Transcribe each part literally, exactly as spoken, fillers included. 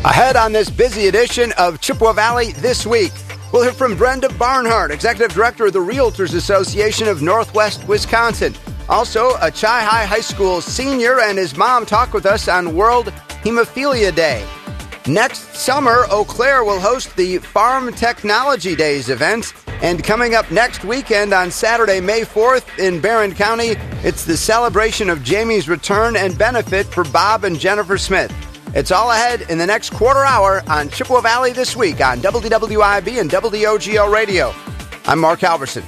Ahead on this busy edition of Chippewa Valley This Week, we'll hear from Brenda Barnhart, Executive Director of the Realtors Association of Northwest Wisconsin. Also, a Chi-Hi High School senior and his mom talk with us on World Hemophilia Day. Next summer, Eau Claire will host the Farm Technology Days event. And coming up next weekend on Saturday, May fourth in Barron County, it's the celebration of Jamie's return and benefit for Bob and Jennifer Smith. It's all ahead in the next quarter hour on Chippewa Valley This Week on W W I B and W O G O Radio. I'm Mark Halverson.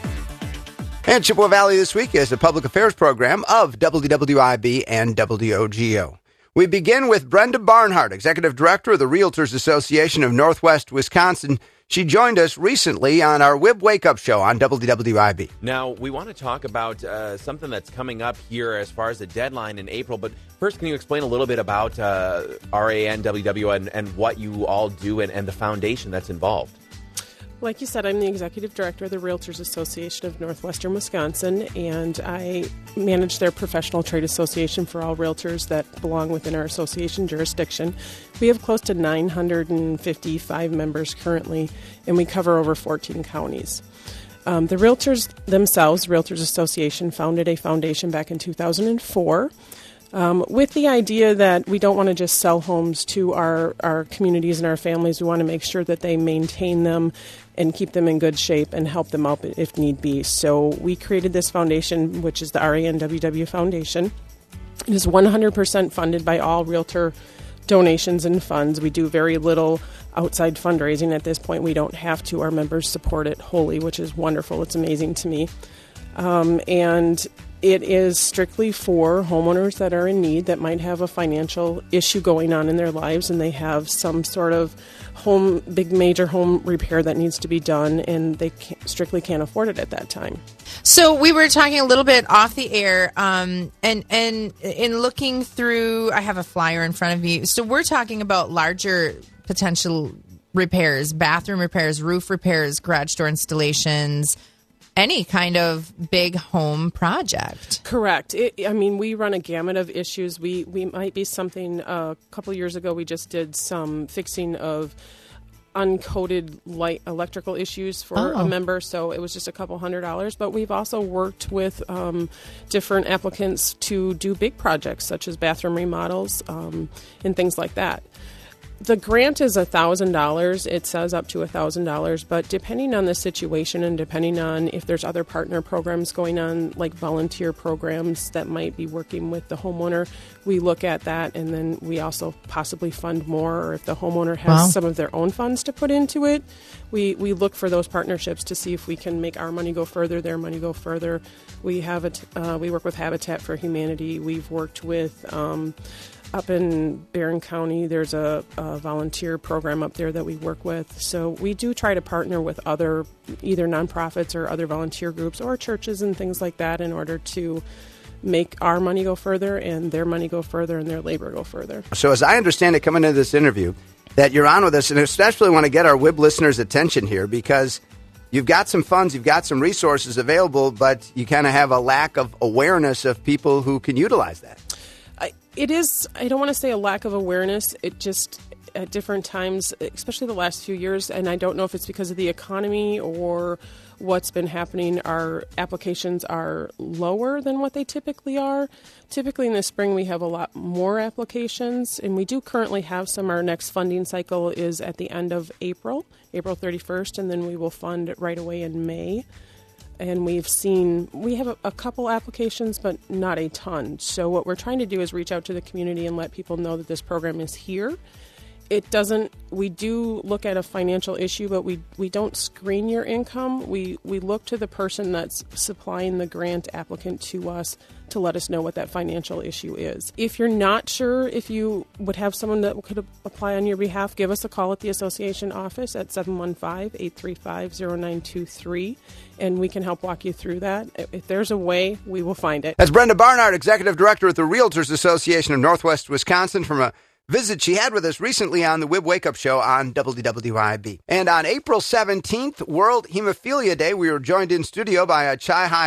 And Chippewa Valley This Week is a public affairs program of W W I B and W O G O. We begin with Brenda Barnhart, Executive Director of the Realtors Association of Northwest Wisconsin. She joined us recently on our W I B Wake Up Show on W W I B. Now, we want to talk about uh, something that's coming up here as far as a deadline in April. But first, can you explain a little bit about uh, R A N W W and, and what you all do and, and the foundation that's involved? Like you said, I'm the Executive Director of the Realtors Association of Northwestern Wisconsin, and I manage their professional trade association for all realtors that belong within our association jurisdiction. We have close to nine hundred fifty-five members currently, and we cover over fourteen counties. Um, the realtors themselves, Realtors Association, founded a foundation back in two thousand four. Um, with the idea that we don't want to just sell homes to our, our communities and our families. We want to make sure that they maintain them and keep them in good shape and help them out if need be. So we created this foundation, which is the R A N W W Foundation. It is one hundred percent funded by all realtor donations and funds. We do very little outside fundraising at this point. We don't have to. Our members support it wholly, which is wonderful. It's amazing to me. Um, and it is strictly for homeowners that are in need, that might have a financial issue going on in their lives, and they have some sort of home, big major home repair that needs to be done, and they can't, strictly can't afford it at that time. So we were talking a little bit off the air, um, and and in looking through, I have a flyer in front of me. So we're talking about larger potential repairs, bathroom repairs, roof repairs, garage door installations, any kind of big home project. Correct. It, I mean, we run a gamut of issues. We we might be something, uh, a couple years ago, we just did some fixing of uncoated light electrical issues for oh. a member, so it was just a couple hundred dollars. But we've also worked with um, different applicants to do big projects, such as bathroom remodels um, and things like that. The grant is one thousand dollars. It says up to one thousand dollars, but depending on the situation and depending on if there's other partner programs going on, like volunteer programs that might be working with the homeowner, we look at that, and then we also possibly fund more, or if the homeowner has wow. some of their own funds to put into it, we, we look for those partnerships to see if we can make our money go further, their money go further. We have a, uh, we work with Habitat for Humanity. We've worked with um, Up in Barron County, there's a, a volunteer program up there that we work with. So we do try to partner with other either nonprofits or other volunteer groups or churches and things like that in order to make our money go further and their money go further and their labor go further. So as I understand it coming into this interview, that you're on with us, and especially want to get our W I B listeners' attention here, because you've got some funds, you've got some resources available, but you kind of have a lack of awareness of people who can utilize that. It is, I don't want to say a lack of awareness. It just, at different times, especially the last few years, and I don't know if it's because of the economy or what's been happening, our applications are lower than what they typically are. Typically in the spring we have a lot more applications, and we do currently have some. Our next funding cycle is at the end of April, April thirty-first, and then we will fund right away in May. And we've seen, we have a, a couple applications, but not a ton. So what we're trying to do is reach out to the community and let people know that this program is here. It doesn't, we do look at a financial issue, but we, we don't screen your income. We, we look to the person that's supplying the grant applicant to us to let us know what that financial issue is. If you're not sure if you would have someone that could apply on your behalf, give us a call at the association office at seven one five, eight three five, zero nine two three, and we can help walk you through that. If there's a way, we will find it. That's Brenda Barnhart, Executive Director at the Realtors Association of Northwest Wisconsin, from a visit she had with us recently on the W I B Wake Up Show on W W I B. And on April seventeenth, World Hemophilia Day, we were joined in studio by a Chi-Hi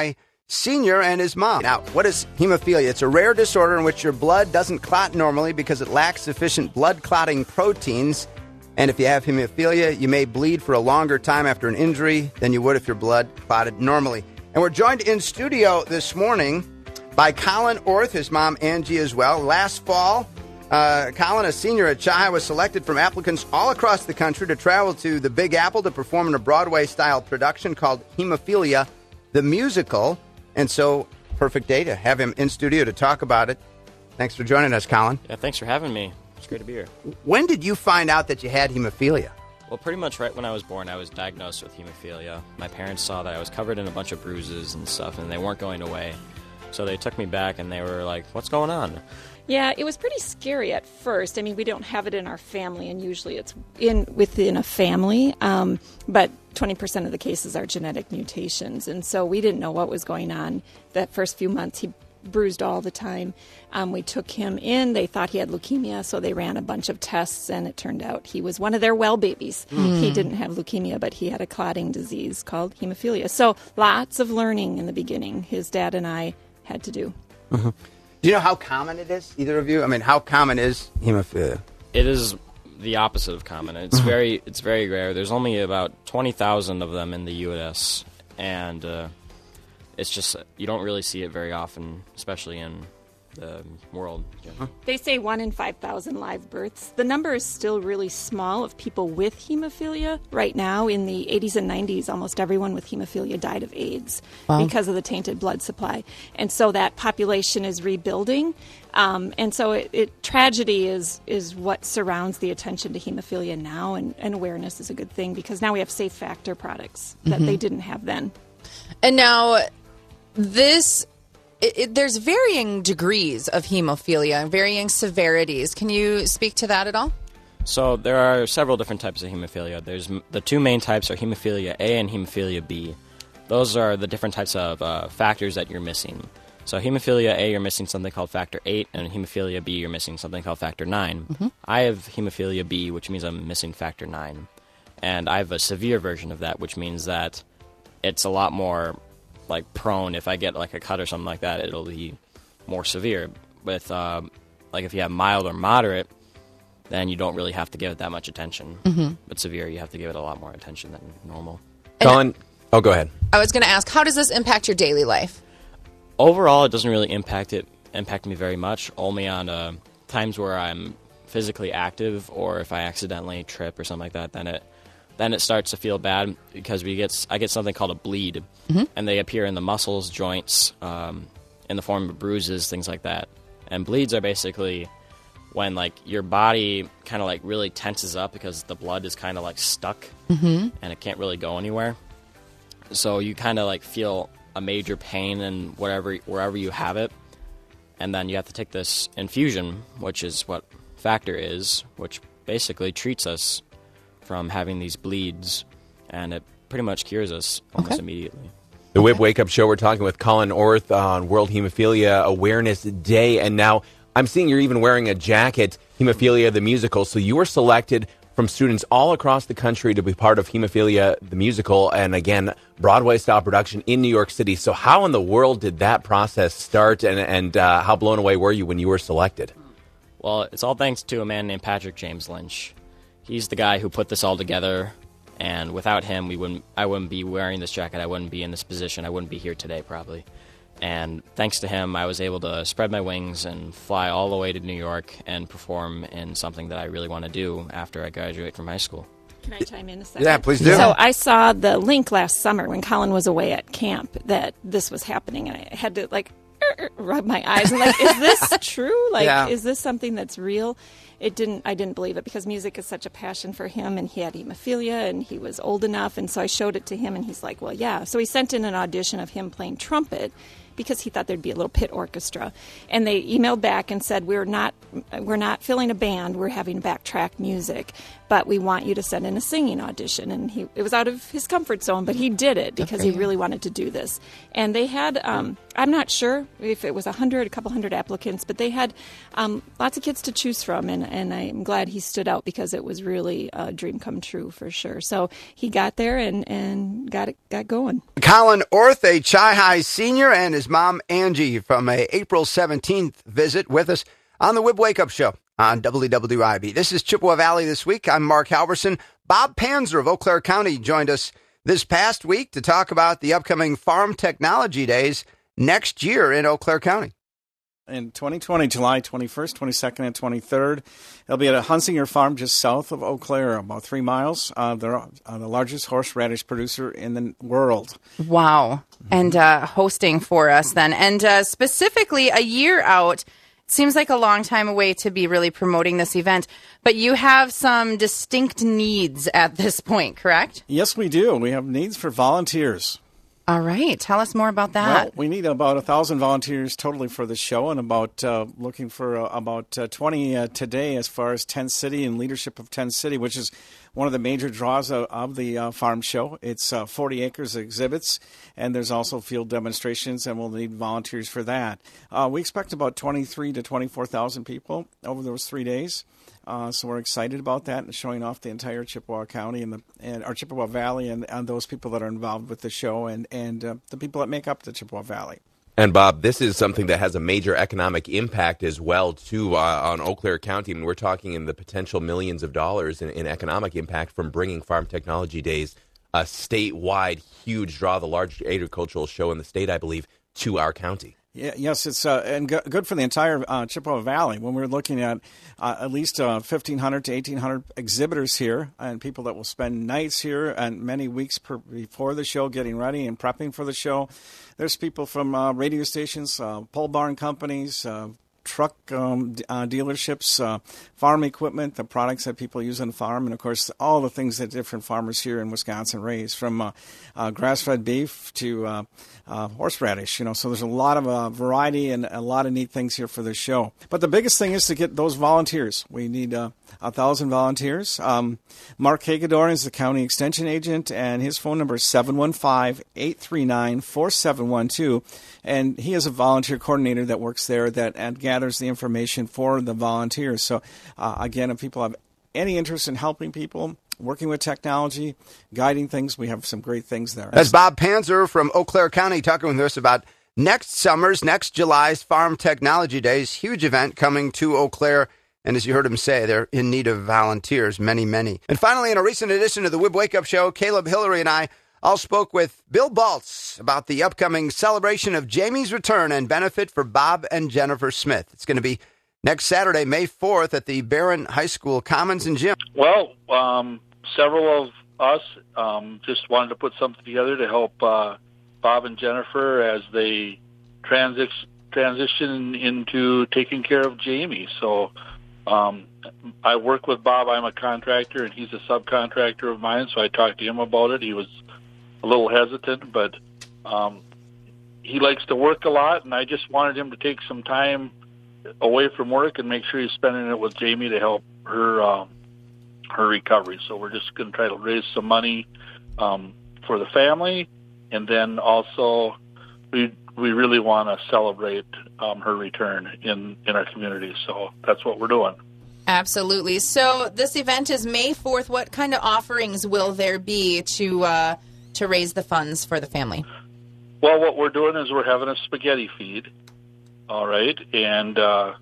Senior and his mom. Now, what is hemophilia? It's a rare disorder in which your blood doesn't clot normally because it lacks sufficient blood clotting proteins. And if you have hemophilia, you may bleed for a longer time after an injury than you would if your blood clotted normally. And we're joined in studio this morning by Colin Orth, his mom Angie as well. Last fall, uh, Colin, a senior at Chi, was selected from applicants all across the country to travel to the Big Apple to perform in a Broadway-style production called Hemophilia, the Musical. And so, perfect day to have him in studio to talk about it. Thanks for joining us, Colin. Yeah, thanks for having me. It's great to be here. When did you find out that you had hemophilia? Well, pretty much right when I was born, I was diagnosed with hemophilia. My parents saw that I was covered in a bunch of bruises and stuff, and they weren't going away. So they took me back, and they were like, what's going on? Yeah, it was pretty scary at first. I mean, we don't have it in our family, and usually it's in within a family. Um, but twenty percent of the cases are genetic mutations, and so we didn't know what was going on. That first few months, he bruised all the time. Um, we took him in. They thought he had leukemia, so they ran a bunch of tests, and it turned out he was one of their well babies. Mm. He didn't have leukemia, but he had a clotting disease called hemophilia. So lots of learning in the beginning. His dad and I had to do. Mm-hmm. Do you know how common it is, either of you? I mean, how common is hemophilia? It is the opposite of common. It's Mm-hmm. very it's very rare. There's only about twenty thousand of them in the U S, and uh, it's just, you don't really see it very often, especially in the world. Yeah. They say one in five thousand live births. The number is still really small of people with hemophilia. Right now, in the eighties and nineties, almost everyone with hemophilia died of AIDS wow. because of the tainted blood supply. And so that population is rebuilding. Um, and so it, it, tragedy is is what surrounds the attention to hemophilia now, and, and awareness is a good thing because now we have safe factor products that mm-hmm. they didn't have then. And now this... It, it, there's varying degrees of hemophilia and varying severities. Can you speak to that at all? So there are several different types of hemophilia. There's the two main types are hemophilia A and hemophilia B. Those are the different types of uh, factors that you're missing. So hemophilia A, you're missing something called factor eight, and hemophilia B, you're missing something called factor nine. Mm-hmm. I have hemophilia B, which means I'm missing factor nine. And I have a severe version of that, which means that it's a lot more like prone. If I get like a cut or something like that, it'll be more severe. With uh, like if you have mild or moderate, then you don't really have to give it that much attention. Mm-hmm. But severe, you have to give it a lot more attention than normal. Colin, oh, go ahead. I was going to ask, how does this impact your daily life? Overall, it doesn't really impact it impact me very much. Only on uh, times where I'm physically active, or if I accidentally trip or something like that, then it then it starts to feel bad because we get I get something called a bleed, mm-hmm. and they appear in the muscles, joints, um, in the form of bruises, things like that. And bleeds are basically when like your body kind of like really tenses up because the blood is kind of like stuck, mm-hmm. and it can't really go anywhere. So you kind of like feel a major pain in whatever wherever you have it, and then you have to take this infusion, which is what factor is, which basically treats us from having these bleeds, and it pretty much cures us almost okay. immediately. The Whip Wake Up Show, we're talking with Colin Orth on World Hemophilia Awareness Day, and now I'm seeing you're even wearing a jacket, Hemophilia the Musical, so you were selected from students all across the country to be part of Hemophilia the Musical, and again, Broadway-style production in New York City. So how in the world did that process start, and, and uh, how blown away were you when you were selected? Well, it's all thanks to a man named Patrick James Lynch. He's the guy who put this all together, and without him, we wouldn't. I wouldn't be wearing this jacket. I wouldn't be in this position. I wouldn't be here today, probably. And thanks to him, I was able to spread my wings and fly all the way to New York and perform in something that I really want to do after I graduate from high school. Can I chime in a second? Yeah, please do. So I saw the link last summer when Colin was away at camp that this was happening, and I had to, like, rub my eyes and like, is this true? Like, yeah. is this something that's real? It didn't. I didn't believe it because music is such a passion for him, and he had hemophilia, and he was old enough, and so I showed it to him, and he's like, well, yeah. So he sent in an audition of him playing trumpet because he thought there'd be a little pit orchestra, and they emailed back and said, we're not we're not filling a band, we're having backtrack music, but we want you to send in a singing audition. And he it was out of his comfort zone, but he did it because he really wanted to do this. And they had um, I'm not sure if it was a hundred, a couple hundred applicants, but they had um, lots of kids to choose from, and, and I'm glad he stood out because it was really a dream come true for sure. So he got there and, and got it got going. Colin Orth, a Chi-Hi senior, and his mom Angie from a April seventeenth visit with us on the Wib Wake Up Show on W W I B. This is Chippewa Valley This Week. I'm Mark Halverson. Bob Panzer of Eau Claire County joined us this past week to talk about the upcoming Farm Technology Days next year in Eau Claire County. In twenty twenty, July twenty-first, twenty-second, and twenty-third, it'll be at a Hunsinger farm just south of Eau Claire, about three miles. Uh, they're uh, the largest horseradish producer in the world. Wow. Mm-hmm. And uh, hosting for us then. And uh, specifically a year out, seems like a long time away to be really promoting this event, but you have some distinct needs at this point, correct? Yes, we do. We have needs for volunteers. All right. Tell us more about that. Well, we need about one thousand volunteers totally for the show, and about uh, looking for uh, about uh, twenty uh, today as far as Tent City and leadership of Tent City, which is one of the major draws of, of the uh, farm show. It's uh, forty acres of exhibits, and there's also field demonstrations, and we'll need volunteers for that. Uh, we expect about twenty-three to twenty-four thousand people over those three days. Uh, so we're excited about that and showing off the entire Chippewa County and the and our Chippewa Valley and, and those people that are involved with the show and and uh, the people that make up the Chippewa Valley. And Bob, this is something that has a major economic impact as well too uh, on Eau Claire County. I mean, we're talking in the potential millions of dollars in, in economic impact from bringing Farm Technology Days, a statewide huge draw, the largest agricultural show in the state, I believe, to our county. Yeah, yes, it's uh, and go- good for the entire uh, Chippewa Valley. When we're looking at uh, at least uh, fifteen hundred to eighteen hundred exhibitors here and people that will spend nights here and many weeks per- before the show getting ready and prepping for the show. There's people from uh, radio stations, uh, pole barn companies, uh, truck um, d- uh, dealerships, uh, farm equipment, the products that people use on the farm, and, of course, all the things that different farmers here in Wisconsin raise, from uh, uh, grass-fed beef to uh, uh, horseradish. You know, so there's a lot of uh, variety and a lot of neat things here for this show. But the biggest thing is to get those volunteers. We need uh, a thousand volunteers. Um, Mark Hagedorn is the county extension agent, and his phone number is seven one five, eight three nine, four seven one two, and he is a volunteer coordinator that works there that and gathers the information for the volunteers. So, uh, again, if people have any interest in helping people, working with technology, guiding things, we have some great things there. That's Bob Panzer from Eau Claire County talking with us about next summer's, next July's Farm Technology Days. Huge event coming to Eau Claire. And as you heard him say, they're in need of volunteers, many, many. And finally, in a recent edition of the Wib Wake Up Show, Caleb Hillary and I all spoke with Bill Baltz about the upcoming celebration of Jamie's return and benefit for Bob and Jennifer Smith. It's going to be next Saturday, May fourth, at the Barron High School Commons and Gym. Well, um, several of us um, just wanted to put something together to help uh, Bob and Jennifer as they transi- transition into taking care of Jamie. So um, I work with Bob. I'm a contractor, and he's a subcontractor of mine, so I talked to him about it. He was a little hesitant, but um, he likes to work a lot, and I just wanted him to take some time away from work and make sure he's spending it with Jamie to help her um, her recovery. So we're just going to try to raise some money um, for the family, and then also we we really want to celebrate um, her return in, in our community. So that's what we're doing. Absolutely. So this event is May fourth. What kind of offerings will there be to uh, to raise the funds for the family? Well, what we're doing is we're having a spaghetti feed. All right, and uh,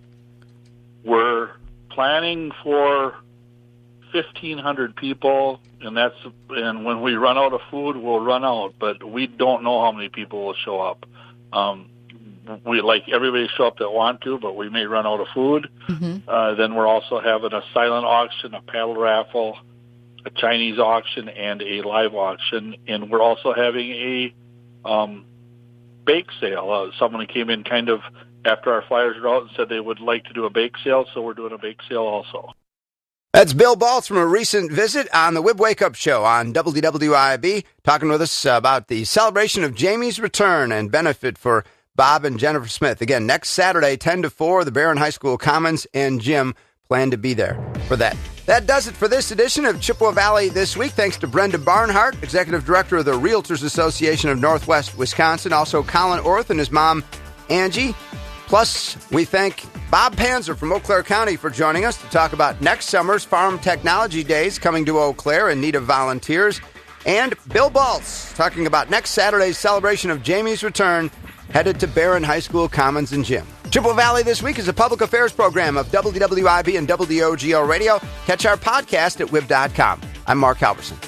we're planning for fifteen hundred people, and that's and when we run out of food, we'll run out. But we don't know how many people will show up. Um, we like everybody show up that want to, but we may run out of food. Mm-hmm. Uh, then we're also having a silent auction, a paddle raffle, a Chinese auction, and a live auction, and we're also having a um, bake sale. Uh, someone came in kind of after our flyers were out and said they would like to do a bake sale, so we're doing a bake sale also. That's Bill Baltz from a recent visit on the Wib Wake Up Show on W W I B, talking with us about the celebration of Jamie's return and benefit for Bob and Jennifer Smith. Again, next Saturday, ten to four, the Barron High School Commons and Gym. plan to be there for that. That does it for this edition of Chippewa Valley This Week. Thanks to Brenda Barnhart, Executive Director of the Realtors Association of Northwest Wisconsin. Also, Colin Orth and his mom, Angie. Plus, we thank Bob Panzer from Eau Claire County for joining us to talk about next summer's Farm Technology Days coming to Eau Claire in need of volunteers. And Bill Baltz talking about next Saturday's celebration of Jamie's return, headed to Barron High School Commons and Gym. Chippewa Valley This Week is a public affairs program of W W I B and W O G O Radio. Catch our podcast at W I B dot com. I'm Mark Halverson.